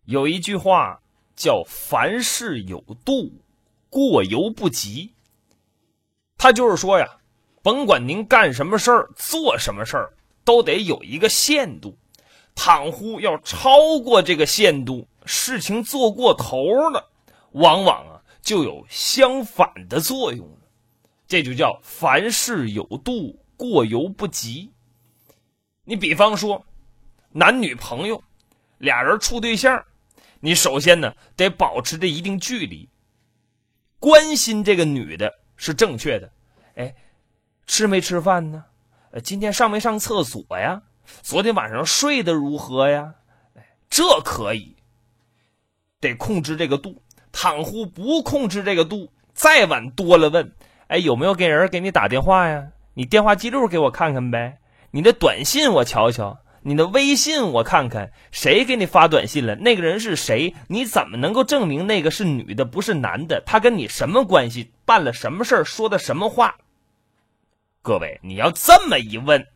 有一句话叫凡事有度，过犹不及。他就是说呀，甭管您干什么事儿，做什么事儿，都得有一个限度。倘乎要超过这个限度，事情做过头了，往往就有相反的作用了。这就叫凡事有度，过犹不及。你比方说男女朋友俩人处对象，你首先得保持着一定距离，关心这个女的是正确的。吃没吃饭呢？今天上没上厕所呀？昨天晚上睡得如何呀？这可以，得控制这个度。倘乎不控制这个度，再晚多了问，有没有人给你打电话呀？你电话记录给我看看呗，你的短信我瞧瞧，你的微信我看看，谁给你发短信了？那个人是谁？你怎么能够证明那个是女的不是男的？他跟你什么关系？办了什么事儿？说的什么话？各位，你要这么一问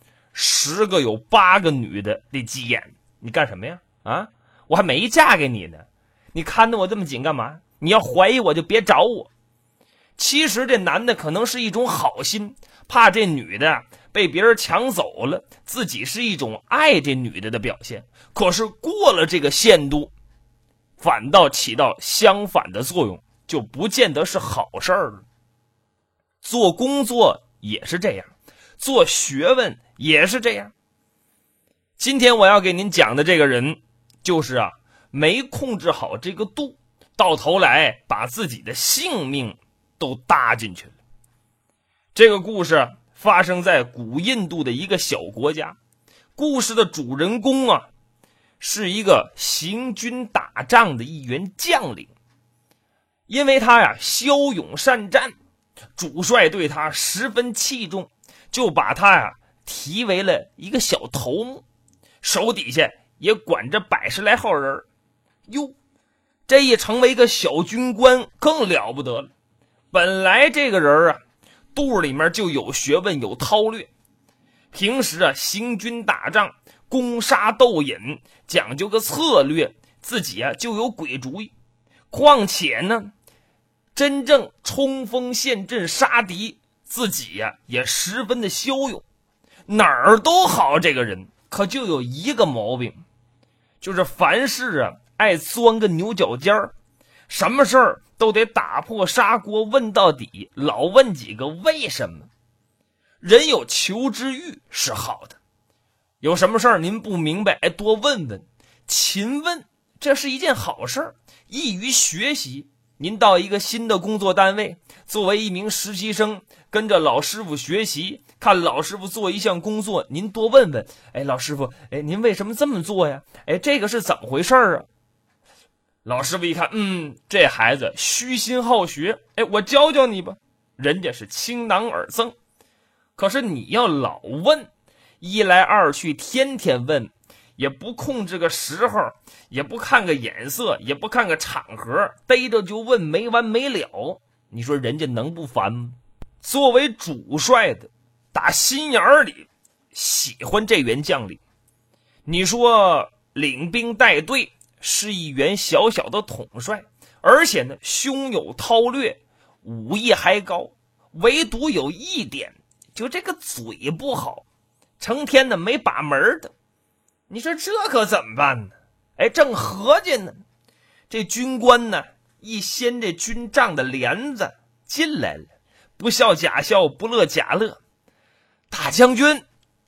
，10个有8个女的得急眼。你干什么呀？我还没嫁给你呢，你看得我这么紧干嘛？你要怀疑我就别找我。其实这男的可能是一种好心，怕这女的被别人抢走了，自己是一种爱这女的的表现。可是过了这个限度，反倒起到相反的作用，就不见得是好事儿了。做工作也是这样，做学问也是这样。今天我要给您讲的这个人，就是没控制好这个度，到头来把自己的性命都搭进去了。这个故事发生在古印度的一个小国家，故事的主人公是一个行军打仗的一员将领。因为他骁勇善战，主帅对他十分器重，就把他提为了一个小头目，手底下也管着100来号人。这一成为一个小军官更了不得了。本来这个人肚里面就有学问有韬略，平时行军打仗攻杀斗隐，讲究个策略，自己就有鬼主意。况且呢，真正冲锋陷阵杀敌，自己也十分的骁勇，哪儿都好。这个人可就有一个毛病，就是凡事爱钻个牛角尖儿，什么事儿都得打破砂锅问到底，老问几个为什么。人有求知欲是好的，有什么事儿您不明白，多问问，勤问，这是一件好事儿，易于学习。您到一个新的工作单位，作为一名实习生，跟着老师傅学习，看老师傅做一项工作，您多问问，老师傅，您为什么这么做呀？这个是怎么回事啊？老师傅一看，这孩子虚心好学，我教教你吧。人家是倾囊而赠。可是你要老问，一来二去天天问，也不控制个时候，也不看个眼色，也不看个场合，逮着就问没完没了，你说人家能不烦吗？作为主帅的，打心眼里喜欢这员将领。你说领兵带队是一员小小的统帅，而且呢胸有韬略，武艺还高，唯独有一点，就这个嘴不好，成天呢没把门的。你说这可怎么办呢？正合计呢，这军官呢一掀这军帐的帘子进来了，不笑假笑，不乐假乐。大将军，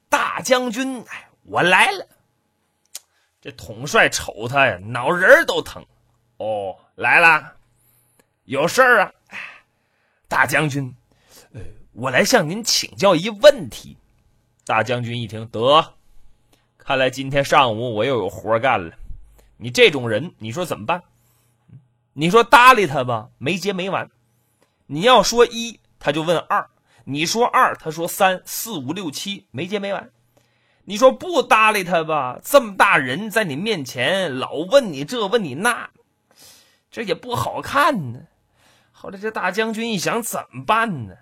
我来了。这统帅瞅他呀，脑仁都疼。来了，有事儿啊？大将军，我来向您请教一问题。大将军一听，得，看来今天上午我又有活干了。你这种人，你说怎么办？你说搭理他吧，没结没完。你要说1，他就问2；你说2，他说3、4、5、6、7，没结没完。你说不搭理他吧，这么大人在你面前老问你这问你那，这也不好看呢。后来这大将军一想，怎么办呢？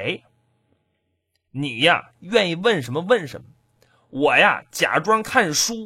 你呀愿意问什么问什么，我呀假装看书，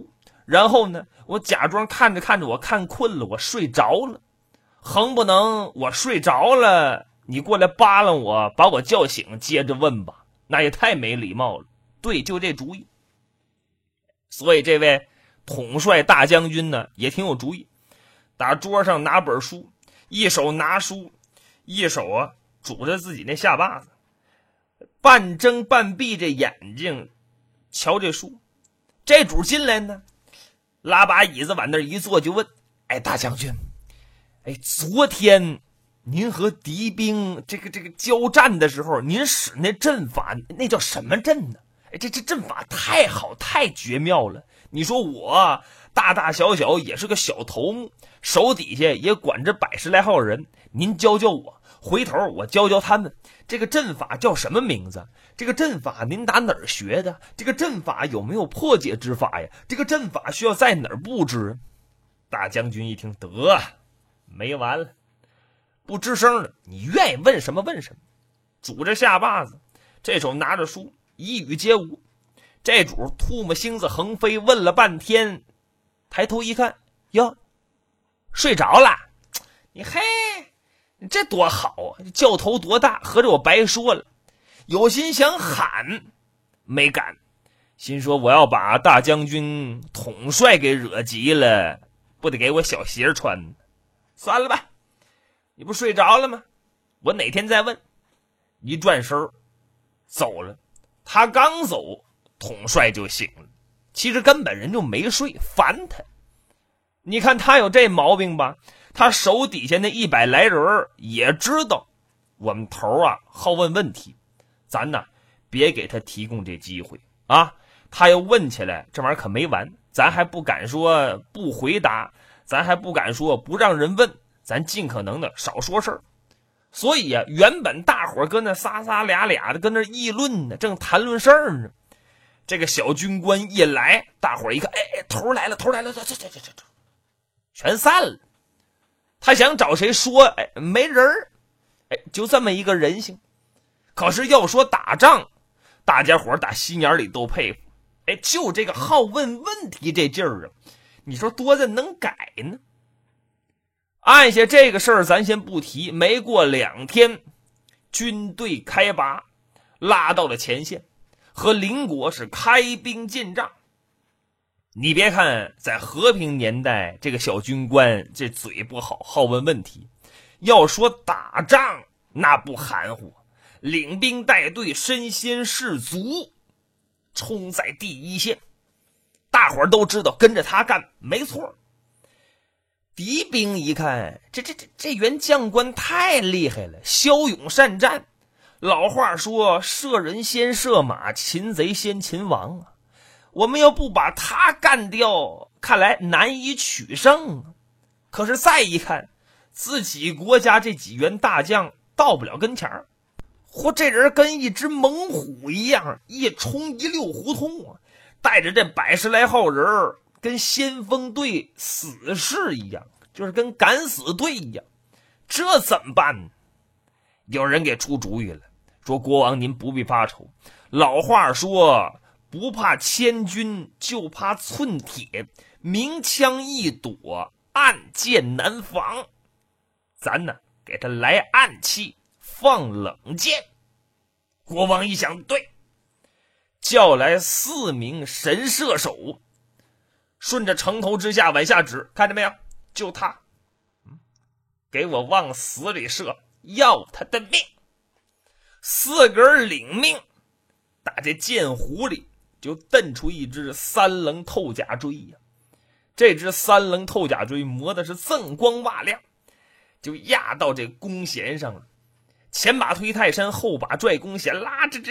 然后呢，我假装看着看着，我看困了，我睡着了。横不能我睡着了，你过来扒拉我，把我叫醒，接着问吧，那也太没礼貌了。对，就这主意。所以这位统帅大将军呢，也挺有主意。打桌上拿本书，一手拿书，一手拄着自己那下巴子，半睁半闭着眼睛瞧这书。这主进来呢，拉把椅子往那一坐，就问：哎，大将军，哎，昨天您和敌兵这个交战的时候，您使那阵法，那叫什么阵呢？哎，这阵法太好，太绝妙了。你说我大大小小也是个小头目，手底下也管着100来号人，您教教我，回头我教教他们。这个阵法叫什么名字？这个阵法您打哪儿学的？这个阵法有没有破解之法呀？这个阵法需要在哪儿布置？大将军一听，得，没完了，不吱声了，你愿意问什么问什么。拄着下巴子，这手拿着书，一语皆无。这主唾沫星子横飞，问了半天，抬头一看，哟，睡着了。你嘿，你这多好啊，教头多大，合着我白说了。有心想喊，没敢，心说我要把大将军统帅给惹急了，不得给我小鞋穿。算了吧，你不睡着了吗？我哪天再问。一转身走了。他刚走，统帅就醒了。其实根本人就没睡，烦他。你看他有这毛病吧，他手底下那100来人也知道我们头好问问题，咱呢别给他提供这机会啊。他要问起来，这玩意儿可没完，咱还不敢说不回答，咱还不敢说不让人问，咱尽可能的少说事儿。所以原本大伙儿跟那仨俩的跟那议论呢，正谈论事儿呢。这个小军官一来，大伙儿一看，哎，头来了，这全散了。他想找谁说，哎，没人儿，哎，就这么一个人性。可是要说打仗，大家伙儿打心眼里都佩服。哎，就这个好问问题这劲儿你说多的能改呢？按下这个事儿咱先不提，没过2天，军队开拔，拉到了前线，和邻国是开兵进帐。你别看在和平年代，这个小军官这嘴不好，好问问题。要说打仗，那不含糊，领兵带队，身先士卒，冲在第一线。大伙儿都知道跟着他干没错。敌兵一看，这员将官太厉害了，骁勇善战。老话说，射人先射马，擒贼先擒王啊。我们要不把他干掉，看来难以取胜啊。可是再一看，自己国家这几员大将到不了跟前儿，这人跟一只猛虎一样，一冲一溜胡同啊，带着这100来号人，跟先锋队死士一样，就是跟敢死队一样。这怎么办呢？有人给出主意了，说国王您不必发愁，老话说不怕千军，就怕寸铁，明枪易躲，暗箭难防。咱呢给他来暗器，放冷箭。国王一想，对，叫来4名神射手，顺着城头之下往下指，看见没有？就他，给我往死里射，要他的命。4个人领命，打这箭壶里就瞪出一支3棱透甲锥呀。这支3棱透甲锥磨的是锃光瓦亮，就压到这弓弦上了。前把推泰山，后把拽弓弦，拉这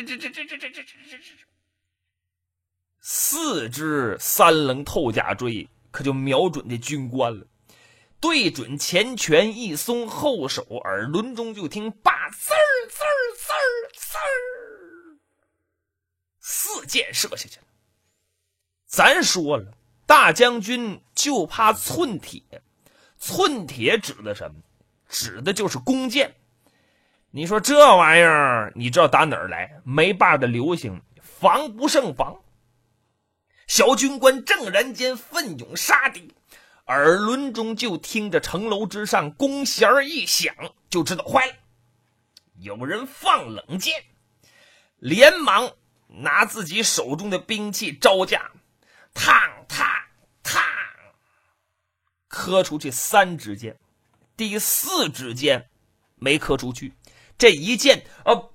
4支3棱透甲锥可就瞄准这军官了。对准前拳一松，后手耳轮中就听吧滋儿滋儿滋儿滋儿，4箭射下去了。咱说了，大将军就怕寸铁，寸铁指的什么？指的就是弓箭。你说这玩意儿，你知道打哪儿来？没把的流行，防不胜防。 小军官正然间奋勇杀敌，耳轮中就听着城楼之上弓弦一响，就知道坏了，有人放冷箭，连忙拿自己手中的兵器招架，嘡嘡嘡，磕出去3支箭，第4支箭没磕出去，这一箭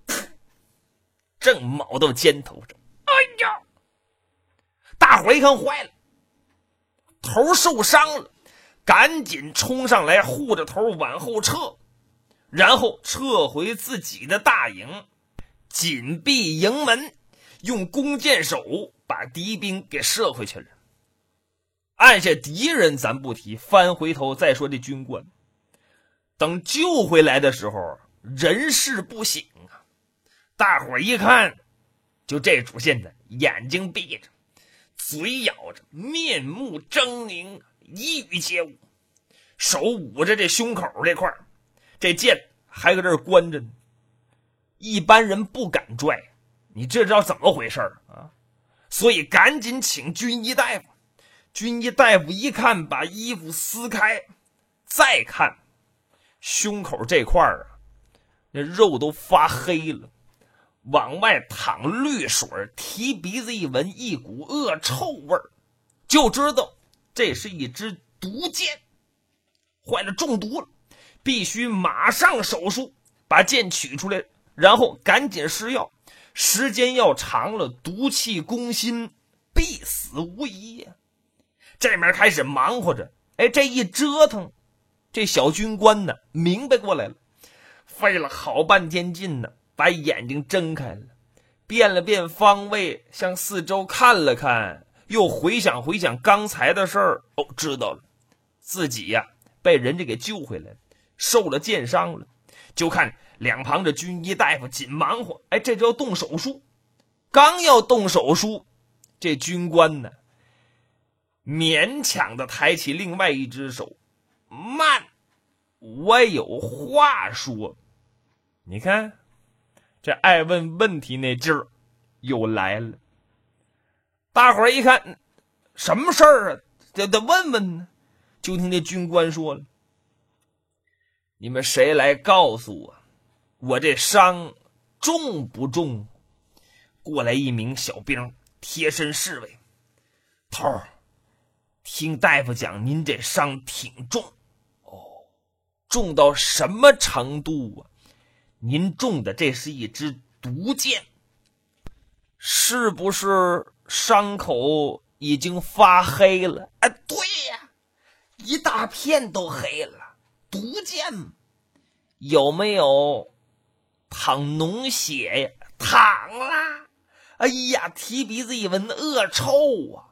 正卯到肩头上。哎呀！大伙一看坏了，头受伤了，赶紧冲上来护着头往后撤，然后撤回自己的大营，紧闭营门，用弓箭手把敌兵给射回去了。按下敌人咱不提，翻回头再说这军官，等救回来的时候人事不省啊！大伙一看，就这主线的眼睛闭着，嘴咬着，面目狰狞，一语皆无，手捂着这胸口这块，这剑还搁这儿关着呢，一般人不敢拽，你这知道怎么回事啊？所以赶紧请军医大夫。军医大夫一看，把衣服撕开，再看胸口这块啊，那肉都发黑了，往外淌绿水，提鼻子一闻，一股恶臭味，就知道这是一支毒箭，坏了，中毒了，必须马上手术把箭取出来，然后赶紧施药，时间要长了，毒气攻心，必死无疑呀。这面开始忙活着，这一折腾，这小军官呢明白过来了，费了好半天劲呢，把眼睛睁开了，变了变方位，向四周看了看，又回想刚才的事儿，知道了，自己呀被人家给救回来了，受了箭伤了。就看两旁的军医大夫紧忙活，这就要动手术。刚要动手术，这军官呢勉强的抬起另外一只手，慢，我有话说。你看这爱问问题那劲儿又来了。大伙儿一看什么事儿啊，得问问呢。就听那军官说了，你们谁来告诉我这伤重不重？过来一名小兵贴身侍卫，头儿，听大夫讲您这伤挺重重到什么程度啊？您中的这是一支毒箭，是不是伤口已经发黑了？对呀，一大片都黑了，毒箭有没有淌脓血呀？淌啦！哎呀，提鼻子一闻，恶臭啊！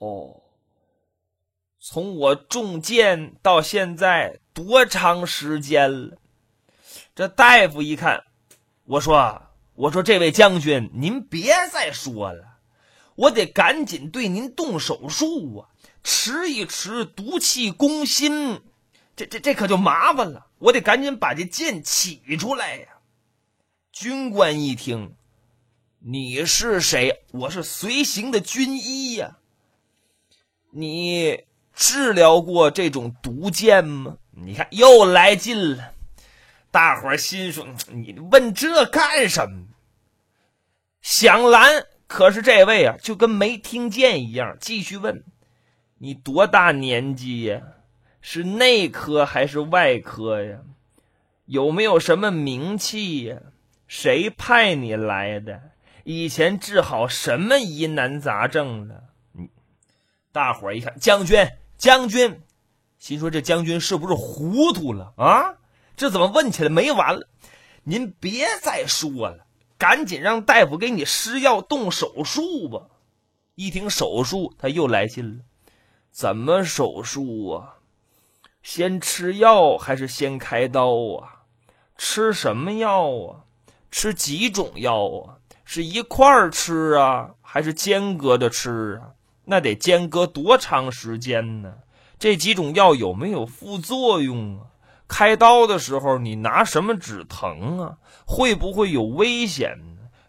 从我中箭到现在多长时间了？这大夫一看，我说这位将军，您别再说了，我得赶紧对您动手术啊！迟一迟，毒气攻心，这可就麻烦了，我得赶紧把这箭起出来呀！军官一听，你是谁？我是随行的军医呀。你治疗过这种毒箭吗？你看又来劲了。大伙儿心说，你问这干什么？想拦，可是这位啊就跟没听见一样，继续问，你多大年纪呀？是内科还是外科呀？有没有什么名气呀？谁派你来的？以前治好什么疑难杂症了？大伙儿一看，将军，心说这将军是不是糊涂了啊？这怎么问起来没完了？您别再说了，赶紧让大夫给你施药动手术吧。一听手术，他又来劲了，怎么手术啊？先吃药还是先开刀啊？吃什么药啊？吃几种药啊？是一块儿吃啊，还是间隔着吃啊？那得间隔多长时间呢？这几种药有没有副作用啊？开刀的时候你拿什么止疼啊？会不会有危险呢？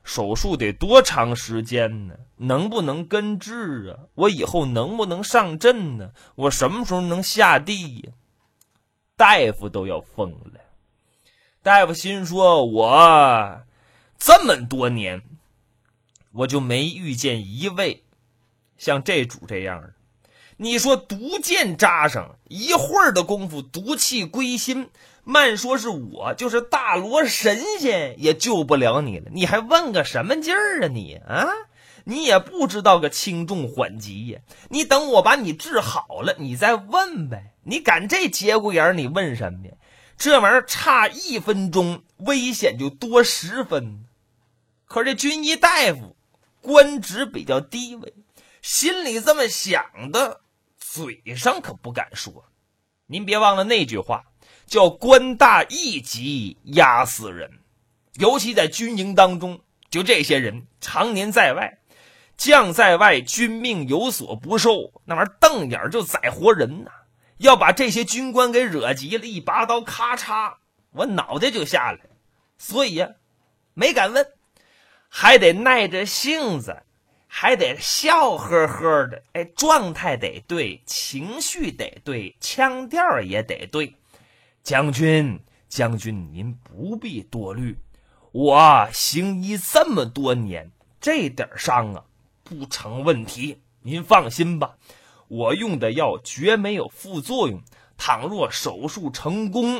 手术得多长时间呢？能不能根治啊？我以后能不能上阵呢？我什么时候能下地呀？大夫都要疯了。大夫心说，我这么多年我就没遇见一位像这主这样的。你说毒箭扎上，一会儿的功夫毒气归心，慢说是我，就是大罗神仙也救不了你了。你还问个什么劲儿啊你啊？你也不知道个轻重缓急呀。你等我把你治好了，你再问呗。你赶这节骨眼你问什么呀？这玩意儿差1分钟，危险就多10分。可这军医大夫官职比较低微，心里这么想的，嘴上可不敢说。您别忘了那句话，叫官大一级压死人。尤其在军营当中，就这些人常年在外，将在外，军命有所不受，那玩意儿瞪眼就宰活人呐。要把这些军官给惹急了，一拔刀咔嚓，我脑袋就下来。所以没敢问，还得耐着性子，还得笑呵呵的，状态得对，情绪得对，腔调也得对。将军您不必多虑，我行医这么多年，这点伤啊不成问题，您放心吧。我用的药绝没有副作用，倘若手术成功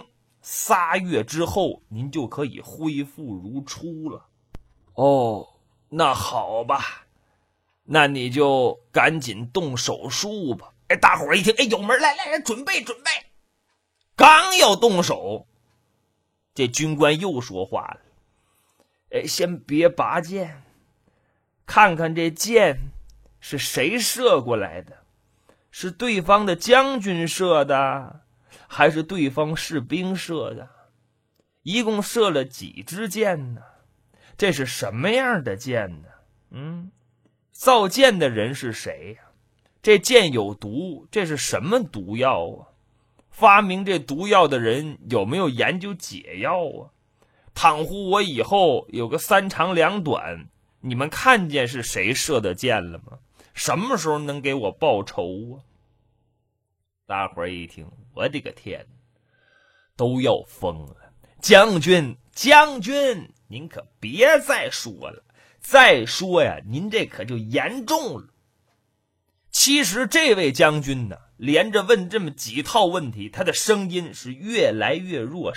，3月之后您就可以恢复如初了。哦，那好吧，那你就赶紧动手术吧。大伙儿一听，有门，来，准备。刚要动手，这军官又说话了。先别拔箭，看看这箭是谁射过来的，是对方的将军射的，还是对方士兵射的？一共射了几支箭呢？这是什么样的箭呢？造箭的人是谁呀？这箭有毒，这是什么毒药啊？发明这毒药的人有没有研究解药啊？倘乎我以后有个3长2短，你们看见是谁射的箭了吗？什么时候能给我报仇啊？大伙儿一听，我的个天，都要疯了。将军，您可别再说了，再说呀，您这可就严重了。其实这位将军呢，连着问这么几套问题，他的声音是越来越弱。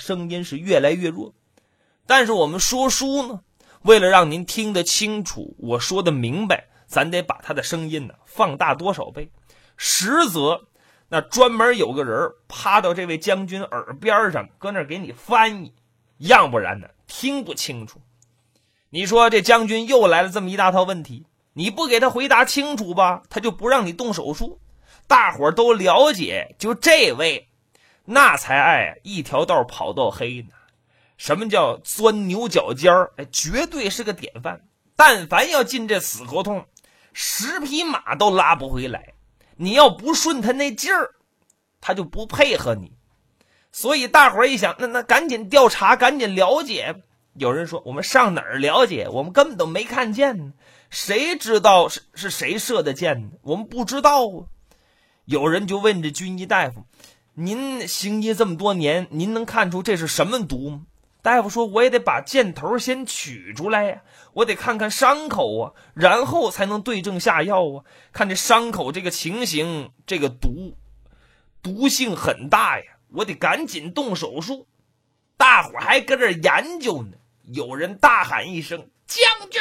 但是我们说书呢，为了让您听得清楚，我说的明白，咱得把他的声音呢放大多少倍。实则那专门有个人趴到这位将军耳边上，搁那给你翻译，要不然呢听不清楚。你说这将军又来了这么一大套问题，你不给他回答清楚吧，他就不让你动手术。大伙儿都了解，就这位那才爱一条道跑到黑呢。什么叫钻牛角尖儿？绝对是个典范。但凡要进这死胡同，10匹马都拉不回来。你要不顺他那劲儿，他就不配合你。所以大伙儿一想，那赶紧调查，赶紧了解。有人说，我们上哪儿了解？我们根本都没看见呢，谁知道是谁射的箭呢？我们不知道啊。有人就问这军医大夫，您行医这么多年，您能看出这是什么毒吗？大夫说，我也得把箭头先取出来呀，我得看看伤口啊，然后才能对症下药啊。看这伤口这个情形，这个毒性很大呀，我得赶紧动手术。大伙还搁这研究呢，有人大喊一声，将军！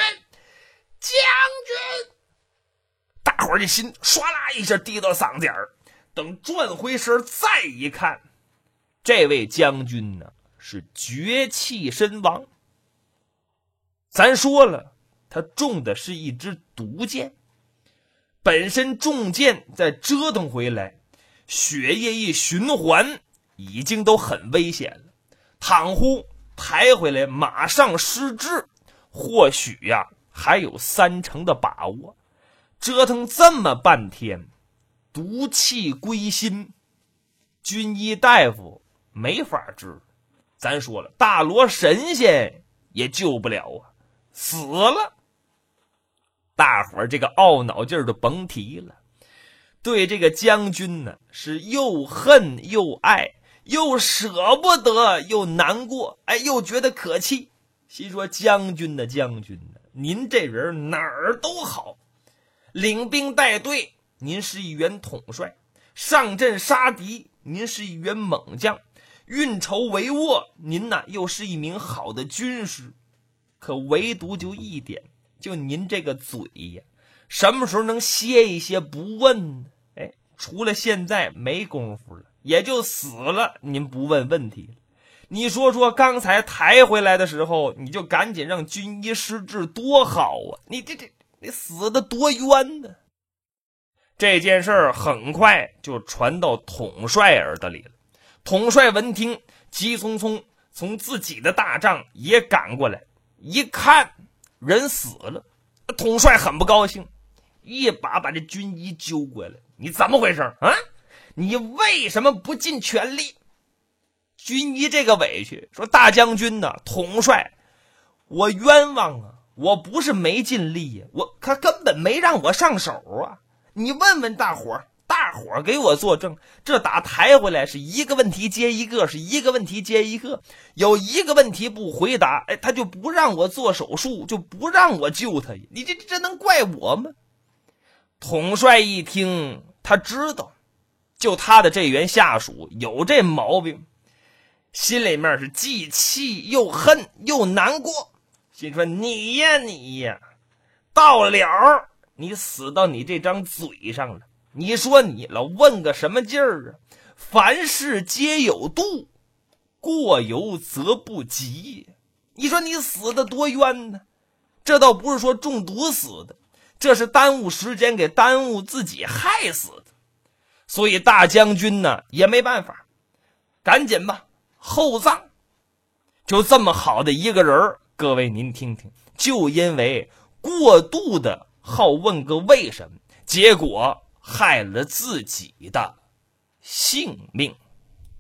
大伙这心唰啦一下低到嗓子眼儿，等转回身再一看，这位将军呢是绝气身亡。咱说了，他中的是一支毒箭，本身中箭再折腾回来，血液一循环，已经都很危险了。倘乎抬回来马上失智，或许呀还有30%的把握。折腾这么半天，毒气归心，军医大夫没法治。咱说了，大罗神仙也救不了啊。 死了。大伙儿这个懊恼劲儿就甭提了，对这个将军呢是又恨又爱，又舍不得又难过，又觉得可气。心说将军呢，您这人哪儿都好，领兵带队您是一员统帅，上阵杀敌您是一员猛将，运筹帷幄您呢又是一名好的军师。可唯独就一点，就您这个嘴呀，什么时候能歇一歇不问呢？除了现在没功夫了，也就死了您不问问题了。你说刚才抬回来的时候，你就赶紧让军医施治多好啊，你死的多冤呢。这件事儿很快就传到统帅耳朵里了。统帅闻听，急匆匆从自己的大帐也赶过来，一看人死了，统帅很不高兴，一把这军医揪过来，你怎么回事啊？你为什么不尽全力？军医这个委屈说，大将军呢，统帅，我冤枉啊，我不是没尽力呀，他根本没让我上手啊。你问问大伙儿给我作证，这打抬回来是一个问题接一个，是一个问题接一个，有一个问题不回答，他就不让我做手术，就不让我救他，你这能怪我吗？统帅一听，他知道就他的这员下属有这毛病，心里面是既气又恨又难过，心说你呀，到了你死到你这张嘴上了，你说你老问个什么劲儿啊？凡事皆有度，过犹则不及。你说你死的多冤呢？这倒不是说中毒死的，这是耽误时间，给耽误自己，害死的。所以大将军呢也没办法，赶紧吧，厚葬。就这么好的一个人，各位您听听，就因为过度的好问个为什么，结果害了自己的性命。